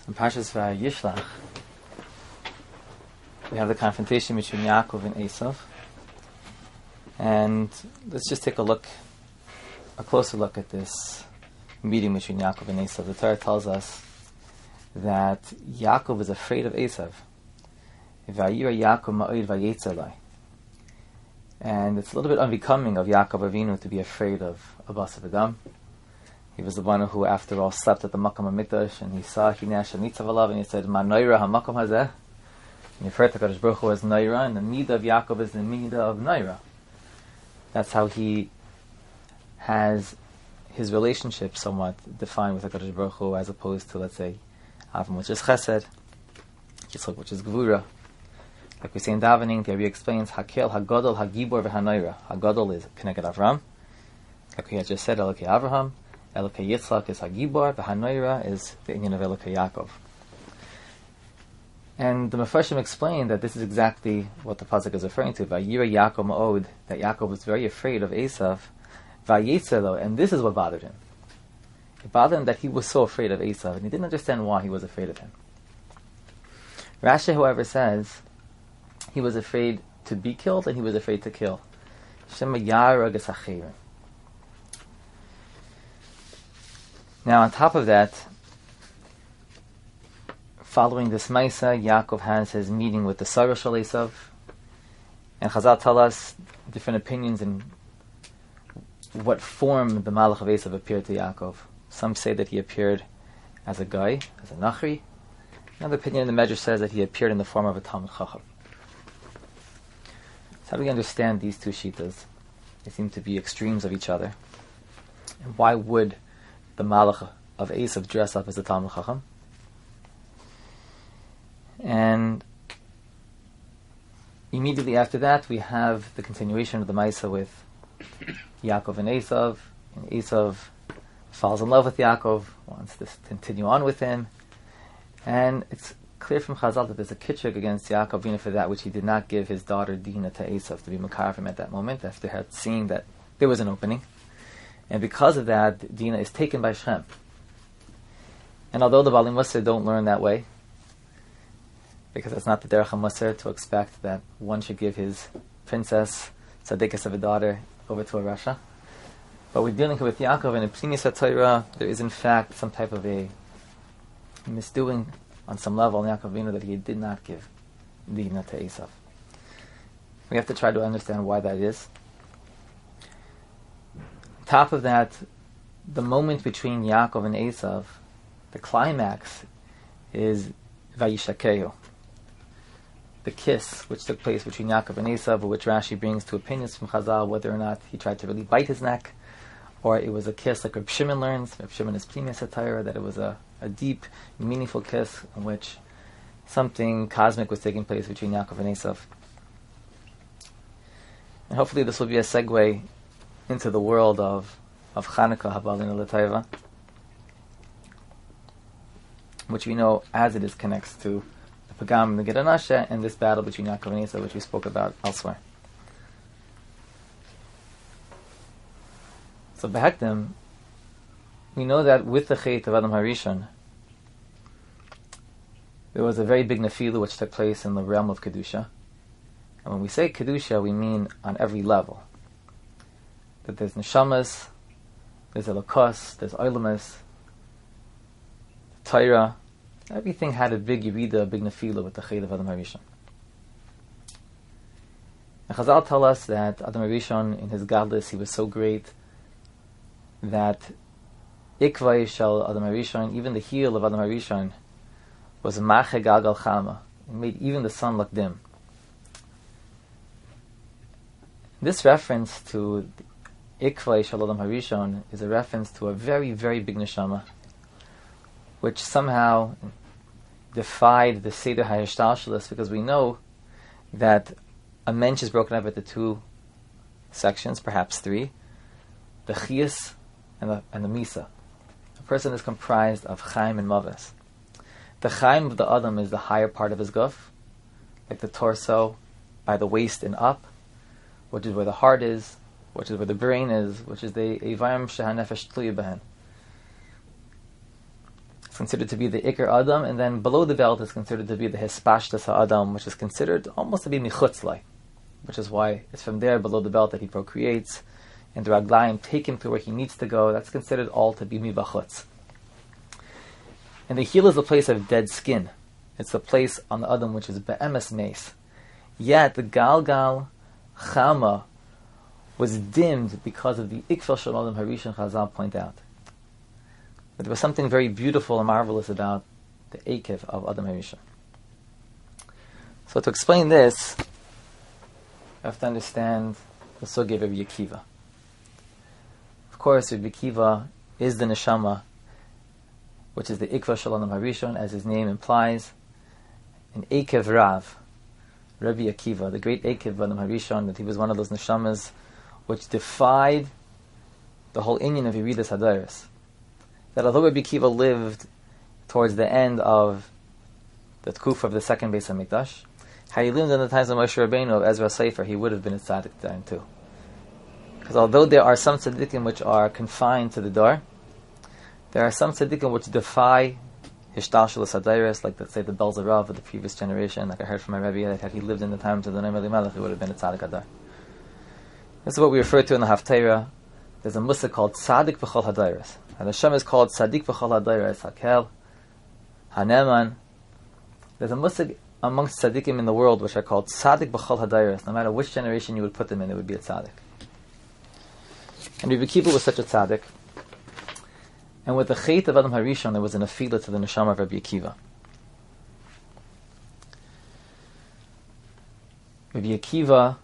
In Parshas Vayishlach, we have the confrontation between Yaakov and Esav. And let's just take a closer look at this meeting between Yaakov and Esav. The Torah tells us that Yaakov is afraid of Esav. Vayira Yaakov ma'od vayetzalai. And it's a little bit unbecoming of Yaakov Avinu to be afraid of Abbas Adam. He was the one who, after all, slept at the Makam HaMikdash, and he saw Hinei Hashem nitzav alav, and he said, Ma noira ha-makam hazeh. And he referred to HaKadosh Baruch Hu as Noira, and the Midah of Yaakov is the Midah of Noira. That's how he has his relationship somewhat defined with HaKadosh Baruch Hu, as opposed to, let's say, Avram, which is Chesed, Yitzchak, which is Gvura. Like we say in davening, the Rebbe explains, Hakel, Hagadol, Hagibor, v'Hanoira. Hagadol is connected Avram. Like we had just said, Elokei Avraham. Elokei Yitzchak is Hagibor, v'Hanoira is the union of Elokei Yaakov. And the Mefarshim explained that this is exactly what the pasuk is referring to. Vayira Yaakov ma'od, that Yaakov was very afraid of Esav. Vayetzelo, and this is what bothered him. It bothered him that he was so afraid of Esav, and he didn't understand why he was afraid of him. Rashi, however, says he was afraid to be killed and he was afraid to kill. Shema Yarag Esachirim. Now, on top of that, following this Maisa, Yaakov has his meeting with the Sarah Shal Esav, and Chazal tell us different opinions in what form the Malach of Esav appeared to Yaakov. Some say that he appeared as a guy, as a Nachri. Another opinion in the Medrash says that he appeared in the form of a Talmud Chacham. So how do we understand these two Shitas? They seem to be extremes of each other. And why would the Malach of Esav dress up as a Talmud Chacham? And immediately after that, we have the continuation of the Maisa with Yaakov and Esav. And Esav falls in love with Yaakov, wants to continue on with him. And it's clear from Chazal that there's a kitchug against Yaakov Avinu for that which he did not give his daughter Dinah to Esav to be makar from at that moment, after seeing that there was an opening. And because of that, Dinah is taken by Shem. And although the Bali Musar don't learn that way, because it's not the Derech HaMusar to expect that one should give his princess, tzaddikas of a daughter, over to a Rasha. But we're dealing with Yaakov, and in Pnimis HaTorah, there is in fact some type of a misdoing on some level in Yaakov Avinu that he did not give Dinah to Esav. We have to try to understand why that is. On top of that, the moment between Yaakov and Esav, the climax is Vayishakehu, the kiss which took place between Yaakov and Esav, which Rashi brings two opinions from Chazal, whether or not he tried to really bite his neck, or it was a kiss like Reb Shimon learns. Reb Shimon is Pnimis HaTorah, that it was a deep, meaningful kiss in which something cosmic was taking place between Yaakov and Esav. And hopefully this will be a segue into the world of Chanukah, Habalin L'Taiva, which we know as it is connects to the Pagam and the Ged Anashe and this battle between Yaakov and Esav, which we spoke about elsewhere. So Behektim, we know that with the Chet of Adam HaRishon, there was a very big nefilah which took place in the realm of Kedusha. And when we say Kedusha, we mean on every level. That there's neshamas, there's elokos, there's oilamas, Torah. Everything had a big yerida, a big nefilah with the Chet of Adam HaRishon. And Chazal tell us that Adam HaRishon, in his godless, he was so great that Ikvay Shel Adam HaRishon, even the heel of Adam HaRishon, was Mache Galgal Chama. It made even the sun look dim. This reference to Ikvay Shel Adam HaRishon is a reference to a very, very big neshama, which somehow defied the Seder HaYishtalshelis, because we know that a mensch is broken up into two sections, perhaps three, the Chiyas and the Misa. A person is comprised of Chaim and Mavis. The Chaim of the Adam is the higher part of his guf, like the torso, by the waist and up, which is where the heart is, which is where the brain is, which is the Evarim Shehanefesh Tluya Behen. It's considered to be the Iker Adam, and then below the belt is considered to be the Hispashtas Adam, which is considered almost to be Michutzlai, which is why it's from there below the belt that he procreates, and the Raglayim take him to where he needs to go. That's considered all to be Mibachutz. And the heel is a place of dead skin. It's a place on the Adam which is Be'emes Meis. Yet the Galgal Chama was dimmed because of the Ikfel Shel Adam Harishon Chazal point out. But there was something very beautiful and marvelous about the Ekev of Adam Harishon. So to explain this, you have to understand the Sugya of Rabbi Akiva. Of course, Rabbi Akiva is the Neshama, which is the Ikva Shel Adam Harishon, as his name implies. An Ekev Rav, Rabbi Akiva, the great Ekev of Adam Harishon, that he was one of those Neshamas which defied the whole inyan of Yeridas Hadairos. That although Rabbi Akiva lived towards the end of the Tkuf of the second Beis HaMikdash, had he lived in the times of Moshe Rabbeinu, of Ezra Sefer, he would have been a tzaddik then too. Because although there are some tzaddikim which are confined to the door, there are some tzaddikim which defy Hishtalshalos Hadairos, like let's say the Belzerav of the previous generation, like I heard from my Rebbe, that had he lived in the times of the Noam Elimelech, he would have been a tzaddik Hadar. This is what we refer to in the Haftarah. There's a musik called Tzaddik B'chol Hadairos. And the Shem is called Tzaddik B'chol Hadairos, Hakel, Haneman. There's a musik amongst tzaddikim in the world which are called Tzaddik B'chol Hadairos. No matter which generation you would put them in, it would be a tzaddik. And Rabbi Akiva was such a tzaddik. And with the Chet of Adam Harishon, there was an afila to the neshama of Rabbi Akiva. Rabbi Akiva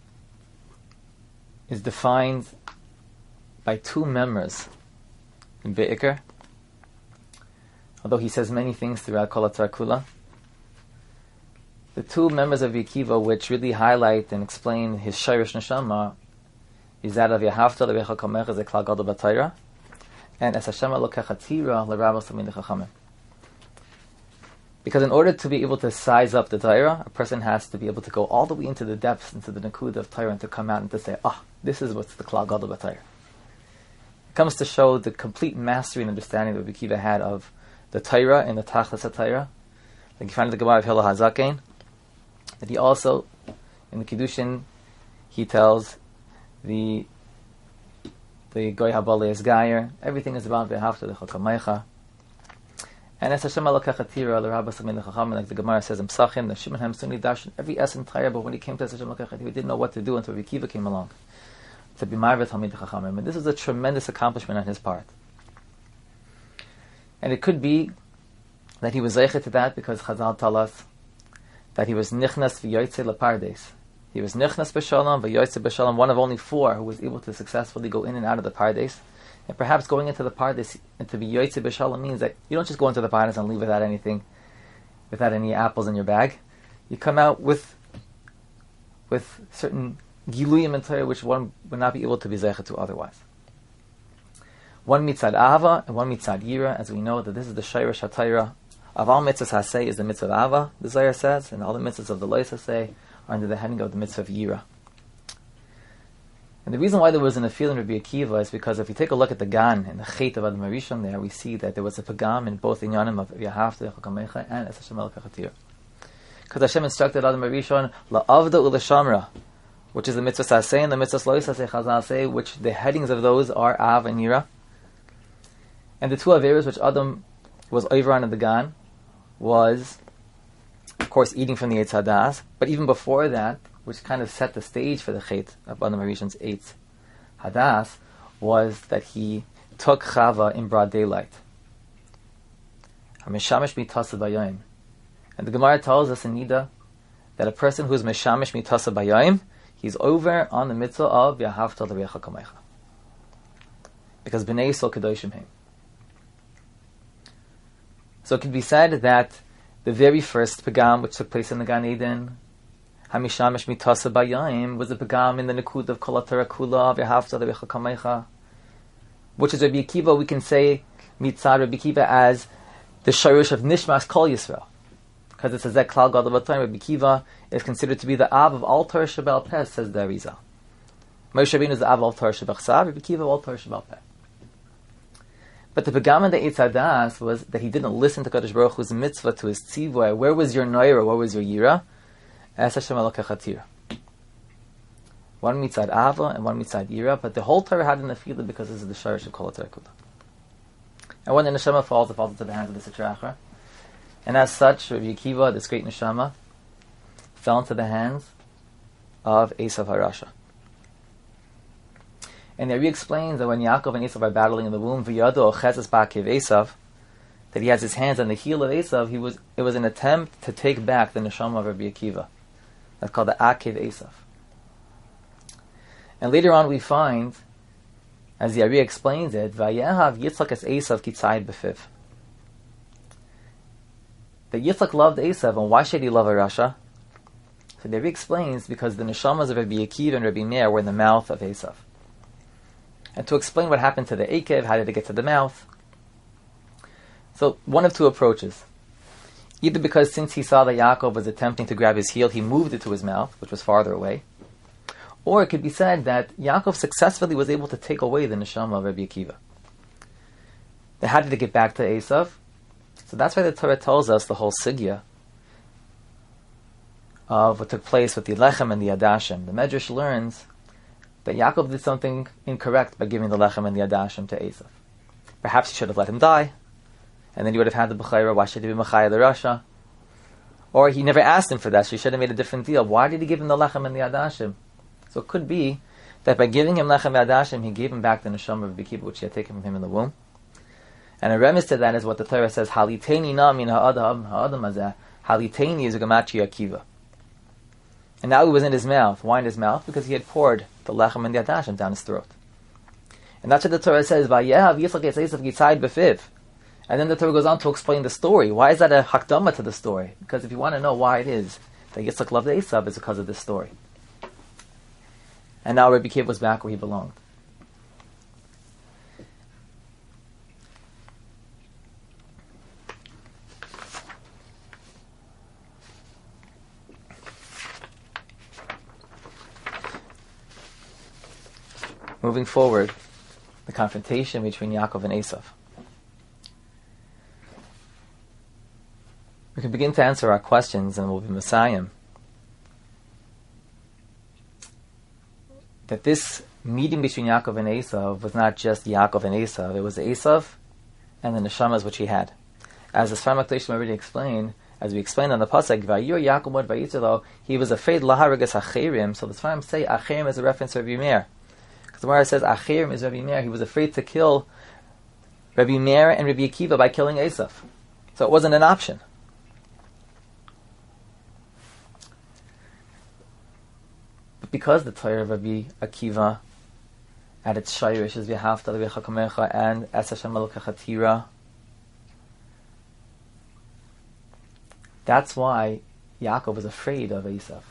is defined by two members in Be'ikr. Although he says many things throughout Kol HaTorah Kula, the two members of Rabbi Akiva which really highlight and explain his Shirish Neshama is that of Yehavta L'Recha Kamecha Zeklal Gadol B'Torah, and Es Hashem Elokecha Tira L'Rabos L'Min Chachamim. Because in order to be able to size up the Torah, a person has to be able to go all the way into the depths, into the Nakuda of Torah, and to come out and to say, this is what's the Klal Gadol B'Torah. It comes to show the complete mastery and understanding that Rabbi Akiva had of the Torah and the Tachlis HaTorah. Like you find in the Gemara of Hillel HaZaken, that he also, in the Kiddushin, he tells the Goy Habale is Gayer, everything is about Ve'havta L'Cha Kamecha. And as Hashem Elokecha Tira L'Rabos L'Min Chachamim, like the Gemara says in Psachim, the Shimon HaMsuni Darshan every essence Torah, but when he came to Hashem Elokecha, he didn't know what to do until Rabbi Akiva came along to be Marvet Talmid Chachamim. And this is a tremendous accomplishment on his part. And it could be that he was zeichet to that because Chazal tell us that he was nichnas v'yoytze lepardes. He was nichnas b'shalom v'yoytze b'shalom, one of only four who was able to successfully go in and out of the pardes. And perhaps going into the pardes and to be yoytze b'shalom means that you don't just go into the pardes and leave without anything, without any apples in your bag. You come out with certain giluyim and Torah which one would not be able to be zeichet to otherwise. One mitzad ahava and one mitzad yira, as we know that this is the shayrish hatayra of all mitzvahs hasei is the mitzvah of ahava, the Zohar says, and all the mitzvahs of the lois hasei are under the heading of the mitzvah of yira. And the reason why there was an afil in Rabbi Akiva is because if you take a look at the Gan and the Chet of Adam Harishon there, we see that there was a pagam in both inyanim of Yehavta L'Cha and Es Hashem Elokecha Tira. Because Hashem instructed Adam Harishon la'avda u'lashamra, which is the mitzvah saseh and the mitzvah lois hasei Chazal say, which the headings of those are Av and Yira. And the two averos which Adam was over on in the Gan was, of course, eating from the Eitz Hadas, but even before that, which kind of set the stage for the Chet of Adam Harishon's Eitz Hadas, was that he took Chava in broad daylight. HaMeshamish mitasa bayayim. And the Gemara tells us in Nida that a person who is Meshamish mitasa bayayim, he's over on the mitzvah of Yahavta L'Recha Kamecha. Because B'nai Yisrael Kedoshim Heim. So it can be said that the very first Pagam which took place in the Gan Eden, Hamishamish Mitasa Bayayim, was the Pagam in the Nakud of Kol HaTorah Kula, V'Havta L'Recha Kamecha, which is Rabbi Akiva, we can say Mitzad Rabbi Akiva as the Sharish of Nishmas Kol Yisrael. Because it says that Klal Gadol B'Torah, Rabbi Akiva is considered to be the Av of all Torah Sheba'al Peh, says the Arizal. Moshe Rabbeinu is the Av of all Torah Sheba'al Chsav, Rabbi Akiva of all Torah Sheba'al Peh. But the Pagam and the Eitz Hadas was that he didn't listen to Kadosh Baruch Hu's mitzvah, to his tzivah. Where was your noira? Where was your yira? Es Hashem Elokecha Tira. One mitzad ava and one mitzad yira, but the whole Torah had an afila because this is the sharish of Kol HaTorah Kula. And when the neshama falls, it falls into the hands of the Sitra Achra. And as such, Rabbi Akiva, this great neshama, fell into the hands of Esav HaRasha. And Rabbi explains that when Yaakov and Esav are battling in the womb, V'yado Chezes Ba'akev Esav, that he has his hands on the heel of Esav, it was an attempt to take back the neshama of Rabbi Akiva. That's called the Akev Esav. And later on we find, as the Ari explains it, Vayehav Yitzchak es Esav kitzayid b'fiv. That Yitzchak loved Esav, and why should he love a Rasha? So the Ari explains, because the neshamas of Rabbi Akiva and Rabbi Meir were in the mouth of Esav. And to explain what happened to the Akev, how did it get to the mouth? So one of two approaches. Either because since he saw that Yaakov was attempting to grab his heel, he moved it to his mouth, which was farther away. Or it could be said that Yaakov successfully was able to take away the neshama of Rabbi Akiva. How did it get back to Esav? So that's why the Torah tells us the whole sigya of what took place with the lechem and the adashim. The Medrash learns that Yaakov did something incorrect by giving the lechem and the adashim to Esav. Perhaps he should have let him die, and then he would have had the b'chayra. Why should he be machaya the Rasha? Or he never asked him for that, so he should have made a different deal. Why did he give him the lechem and the adashim? So it could be that by giving him lechem and adashim, he gave him back the neshama of Rabbi Akiva, which he had taken from him in the womb. And a remiss to that is what the Torah says, Haliteni na min ha'adam hazeh. Haliteni is a gematria Akiva. And now it was in his mouth. Why in his mouth? Because he had poured the lechem and the adashim down his throat. And that's what the Torah says, Vayehav Yitzchak es Esav kitzayid b'fiv. And then the Torah goes on to explain the story. Why is that a hakdama to the story? Because if you want to know why it is that Yitzchak loved Esav, it's because of this story. And now Rabbi Akiva was back where he belonged. Moving forward, the confrontation between Yaakov and Esav. We can begin to answer our questions and we'll be Messiah. That this meeting between Yaakov and Esav was not just Yaakov and Esav, it was Esav and the neshamas which he had. As the Sfar HaKadoshim already explained, as we explained on the pasuk, Vayir Yaakov mod Vayitzelo, he was afraid laharagas acherim. So the Sfarim say acherim is a reference to Rabbi Meir. Because the Gemara says acherim is Rabbi Meir. He was afraid to kill Rabbi Meir and Rabbi Akiva by killing Esav. So it wasn't an option. Because the Torah of Rabbi Akiva, at its shayrish, is V'ahavta l'recha kamecha and Es Hashem Elokecha Tira. That's why Yaakov was afraid of Esav.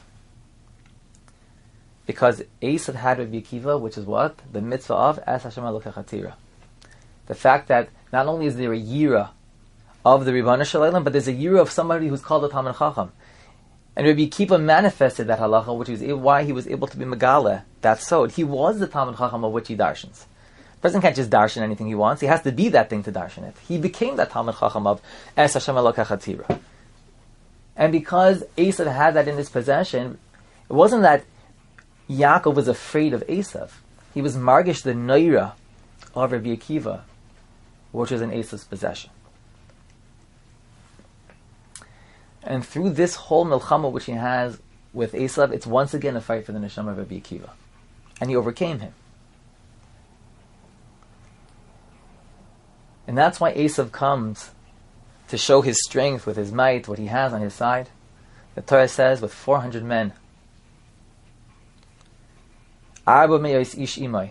Because Esav had Rabbi Akiva, which is what? The mitzvah of Es Hashem Elokecha Tira. The fact that not only is there a yira of the Ribbana Shalom, but there's a yira of somebody who's called a Talmid Chacham. And Rabbi Akiva manifested that halacha, which is why he was able to be megale. That's so. He was the Talmid Chacham of which he darshans. A person can't just darshan anything he wants. He has to be that thing to darshan it. He became that Talmid Chacham of Es Hashem Elokecha Tira. And because Esav had that in his possession, it wasn't that Yaakov was afraid of Esav. He was margish the noira of Rabbi Akiva, which was in Esav's possession. And through this whole milchama which he has with Esav, it's once again a fight for the neshama of Rabbi Akiva. And he overcame him. And that's why Esav comes to show his strength with his might, what he has on his side. The Torah says, with 400 men, Arba me'os ish imai.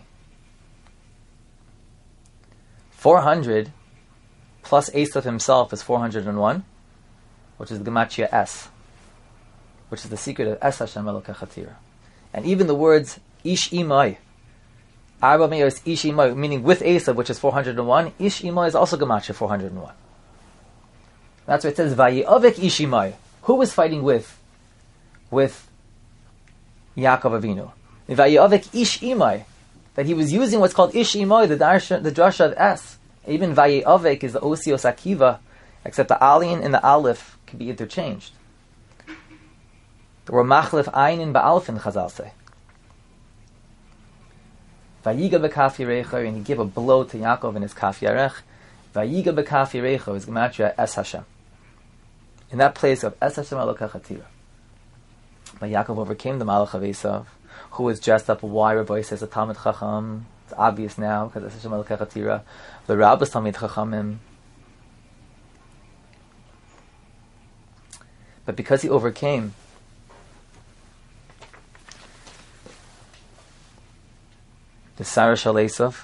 400 plus Esav himself is 401. Which is the Gematria S, which is the secret of Es Hashem Elokecha Tira. And even the words Ish Imai, Arba Me'os Ish Imai, meaning with Esav, which is 401, Ish Imai is also Gematria 401. That's why it says Vayi'ovek Ish Imai. Who was fighting with Yaakov Avinu? Vayi'ovek Ish Imai. That he was using what's called Ish Imai, the drasha of S. Even Vaye Avek is the Osios Akiva, except the Alin and the Aleph can be interchanged. The word Machlef Ayin Ba'alfin, Chazal say. Vayiga B'Kaf Yerecha, and he gave a blow to Yaakov in his Kaf Yarech. Vayiga B'Kaf Yerecha is Gematria Es Hashem. In that place of Es Hashem Elokech Atira. But Yaakov overcame the Malach of Esav, who was dressed up. Why Rabbi says a Talmid Chacham? It's obvious now, because Es Hashem Elokech Atira. The Rabbis Talmid Chachamim. But because he overcame the Sarah Shal Esav,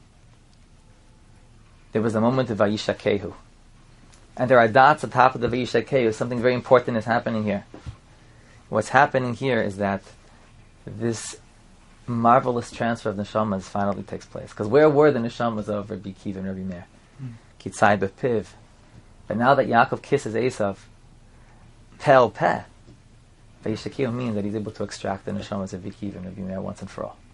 there was a moment of Vayishakehu. And there are dots at the top of the Vayishakehu. Something very important is happening here. What's happening here is that this marvelous transfer of neshamas finally takes place. Because where were the neshamas of Rabbi Akiva and Rabbi Meir? Kitzai bepiv. But now that Yaakov kisses Esav, pel peh, Vayishakehu means that he's able to extract the neshamas of Rabbi Akiva and Rabbi Meir once and for all.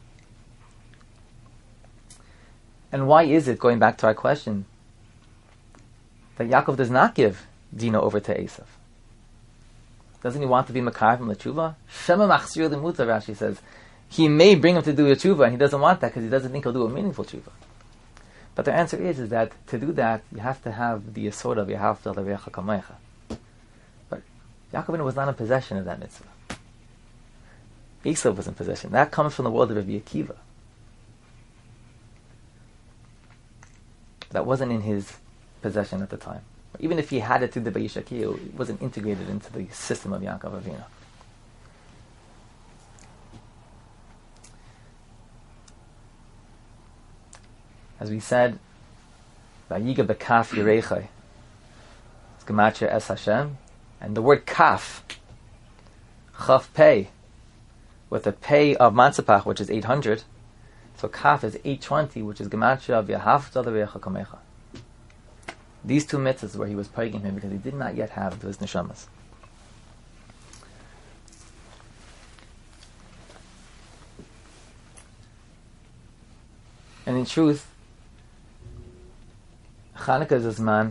And why is it, going back to our question, that Yaakov does not give Dinah over to Esav? Doesn't he want to be Makar from the tshuva? Shema machzir l'muta, Rashi says. He may bring him to do a tshuva, and he doesn't want that because he doesn't think he'll do a meaningful tshuva. But the answer is that to do that, you have to have the yesod of Yehavta l'recha kamecha. But Yaakov was not in possession of that mitzvah. Esav was in possession. That comes from the world of Rabbi Akiva. That wasn't in his possession at the time. Even if he had it through the Vayishakehu, it wasn't integrated into the system of Yaakov Avinu. As we said, Vayiga B'Kaf Yerechai, it's Gematria Es Hashem, and the word Kaf, Chaf Pei, with a Pei of Mansapach, which is 800, so Kaf is 820, which is Gematria V'Yahavta L'Recha Kamecha. These two mitzvahs where he was plaguing him because he did not yet have those neshamas. And in truth, Chanukah is a zman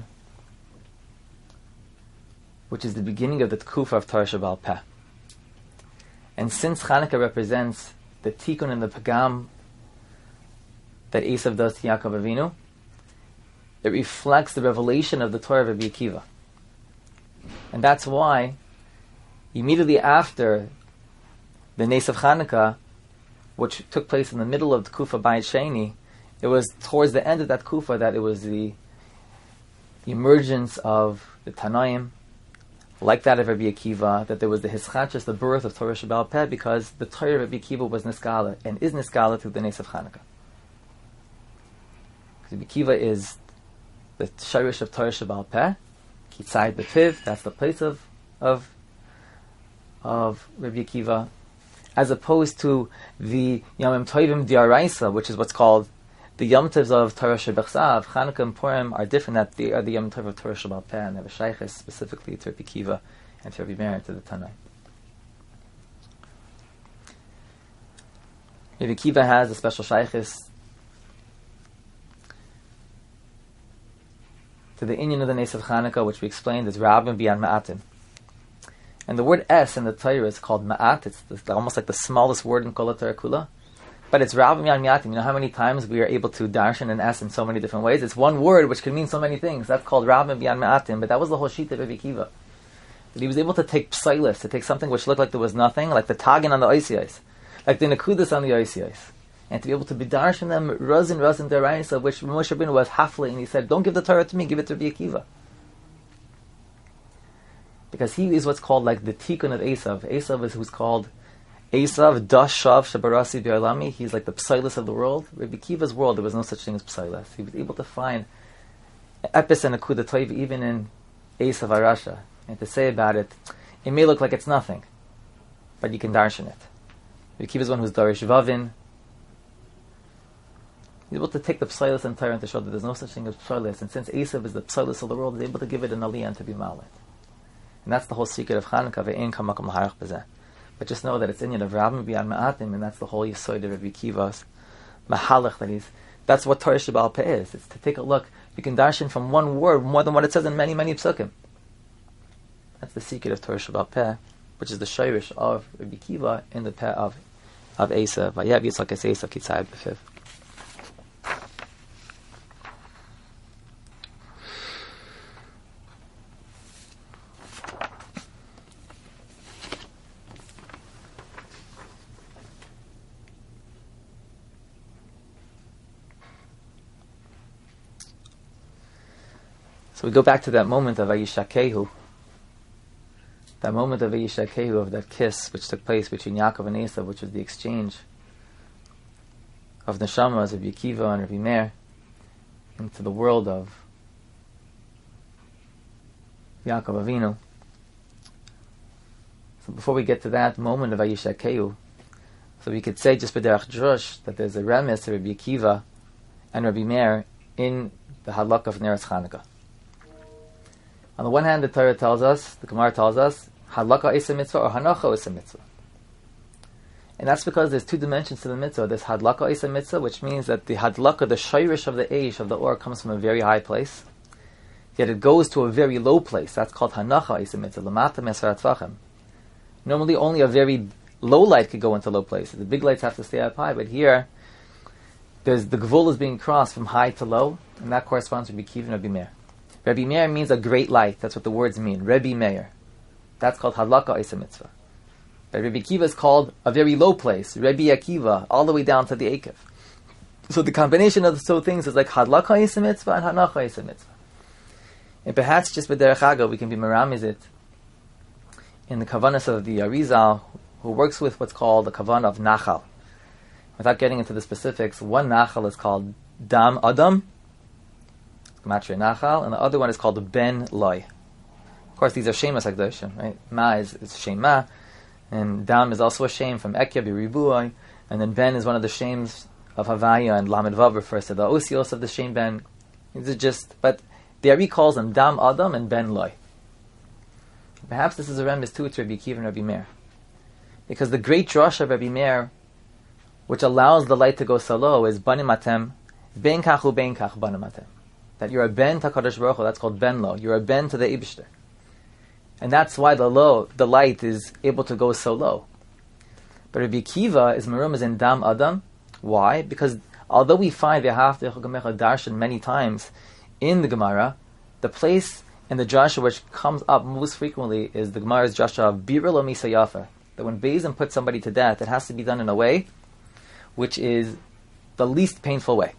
which is the beginning of the Tkufa of Torah Sheba'al Peh. And since Chanukah represents the tikkun and the pagam that Esav does to Yaakov Avinu, it reflects the revelation of the Torah of Rabbi Akiva. And that's why, immediately after the Nes of Chanukah, which took place in the middle of the Kufa Bayit Sheni, it was towards the end of that Kufa that it was the emergence of the Tanaim, like that of Rabbi Akiva, that there was the Hischachus, the birth of Torah Sheba'al Peh, because the Torah of Rabbi Akiva was Niskala, and is Niskala through the Nes of Chanukah. Rabbi Akiva is the Shirish of Torah Sheba'al Peh, Kitzai B'Piv, that's the place of Rabbi Akiva, as opposed to the Yom Tovim D'Oraisa, which is what's called the Yom Tovs of Torah Shebechsav. Chanukah and Purim are different, that they are the Yom Tov of Torah Sheba'al Peh, and they have a shaykhis specifically to Rabbi Akiva and to Rabbi Meir and to the Tanai. Rabbi Akiva has a special shaykhis to the inyan of the Nes of Chanukah, which we explained is Rabbim B'yan Ma'atim. And the word Es in the Torah is called Ma'at. It's almost like the smallest word in Kol HaTorah Kula. But it's Rabbim B'yan Ma'atim. You know how many times we are able to darshan an Es in so many different ways? It's one word which can mean so many things. That's called Rabbim B'yan Ma'atim. But that was the whole sheet of Rabbi Akiva. That he was able to take psilis, to take something which looked like there was nothing, like the tagin on the oisiyos, like the nekudas on the oisiyos, and to be able to be darshan them razin deraisa, which Moshe Rabbeinu was hafli, and he said, "Don't give the Torah to me, give it to Rabbi Akiva," because he is what's called like the tikkun of Esav. Esav is who's called Esav dash shav shabarasi bi'olami. He's like the psilis of the world. Rabbi Akiva's world, there was no such thing as psilis. He was able to find epis and akuda toiv even in Esav Arasha, and to say about it, it may look like it's nothing, but you can darshan it. Rabbi Akiva is one who's darish vavin. He's able to take the psilis and Torah and to show that there's no such thing as psilis. And since Esav is the psilis of the world, he's able to give it an aliyah and to be malit. And that's the whole secret of Chanukah. Ve'ein kamakom l'harach b'zeh. But just know that it's inyan of Rabbim B'yan Ma'atim, and that's the whole yesod of Rabbi Akiva's mahalach, that he's That's what Torah Sheba'al Peh is. It's to take a look. You can darshan from one word more than what it says in many, many psukim. That's the secret of Torah Sheba'al Peh, which is the shayrish of Rabbi Kiva in the Peh of Esav. Vayev Yitzchak es Esav Kitzayv b'fiv. So we go back to that moment of Vayishakehu, that moment of Vayishakehu, of that kiss which took place between Yaakov and Esav, which was the exchange of neshamas of Yekiva and Rabbi Meir into the world of Yaakov Avinu. So before we get to that moment of Vayishakehu, so we could say just b'derech drush that there's a remes of Rabbi Yekiva and Rabbi Meir in the halakha of Neras Chanukah. On the one hand, the Torah tells us, the Gemara tells us, halakha is a mitzvah or hanacha is a mitzvah. And that's because there's two dimensions to the mitzvah. There's hadlaka is a mitzvah, which means that the hadlaka, the shayrish of the eish, of the or, comes from a very high place. Yet it goes to a very low place. That's called hanacha is a mitzvah. Lamata mesarat tvachim. Normally only a very low light could go into low places. The big lights have to stay up high, but here, the gvul is being crossed from high to low, and that corresponds to Rabbi Kiva and Rabbi Meir. Rabbi Meir means a great light. That's what the words mean. Rabbi Meir. That's called hadlaka is a mitzvah. But Rabbi Akiva is called a very low place. Rabbi Akiva, all the way down to the Akev. So the combination of the two things is like hadlaka is a mitzvah and hanacha is a mitzvah. And perhaps just with derech hagah we can be meramizit in the kavanas of the Arizal, who works with what's called the kavan of nachal. Without getting into the specifics, one nachal is called dam adam, Gematria Nachal, and the other one is called Ben Loy. Of course, these are Shemas HaKadoshim, right? Ma is Shema, and Dam is also a Shem from Ekya, Biribuai, and then Ben is one of the Shems of Havaya, and Lamed Vav refers to the Osios of the Shem Ben. These are just, but the Ari calls them Dam Adam and Ben Loy. Perhaps this is a remiss too to Rabbi Akiva and Rabbi Meir. Because the great drush of Rabbi Meir, which allows the light to go so low, is Banim Atem, Ben Kachu Ben Kach Banim Atem. That you're a ben to HaKadosh Baruch Hu, that's called ben lo. You're a ben to the Eibishter. And that's why the light is able to go so low. But Rabbi Akiva is merumaz in dam adam. Why? Because although we find V'ahavta Chagomecha darshan many times in the Gemara, the place in the Joshua which comes up most frequently is the Gemara's Joshua of Bira lo misa yafa. That when Beizim puts somebody to death, it has to be done in a way which is the least painful way.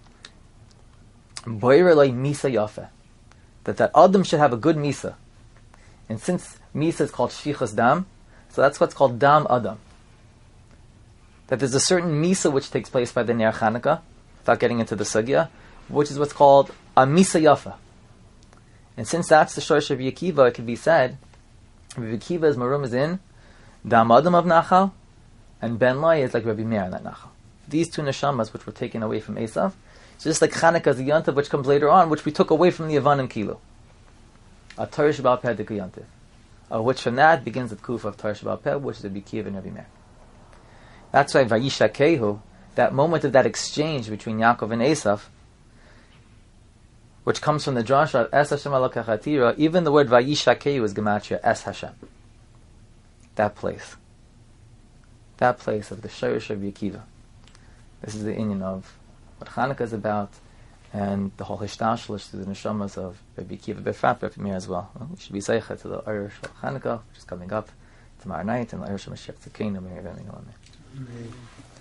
Misa yafa, that Adam should have a good misa, and since misa is called shfichas dam, so that's what's called dam Adam. That there's a certain misa which takes place by the Ner Chanukah, without getting into the sugya, which is what's called a misa yafa. And since that's the shorsh of Yekiva, it can be said, Yekiva is marumaz in dam Adam of Nachal, and Ben Loy is like Rabbi Meir in that Nachal. These two neshamas which were taken away from Esav. So just like Chanukah is the Yontif which comes later on, which we took away from the Yavanim Kilu. A Torah Sheba'al Peh Dika Yontif. Which from that begins the Kufa of Torah Sheba'al Peh, which is Rabbi Akiva and Rabbi Meir. That's why Vayishakehu, that moment of that exchange between Yaakov and Esav, which comes from the drasha of Es Hashem Elokech Hatira, even the word Vayishakehu is Gematria Es Hashem. That place. That place of the Shorish of Yekiva. This is the inyan of what Chanukah is about, and the whole hishtashlish to the neshamas of Rabbi Akiva Befrat, Rabbi Meir as well. We should be zeicha to the Irish of Chanukah, which is coming up tomorrow night, and the Irish of Mashiach Tzidkeinu, Meir V'Amin Amen.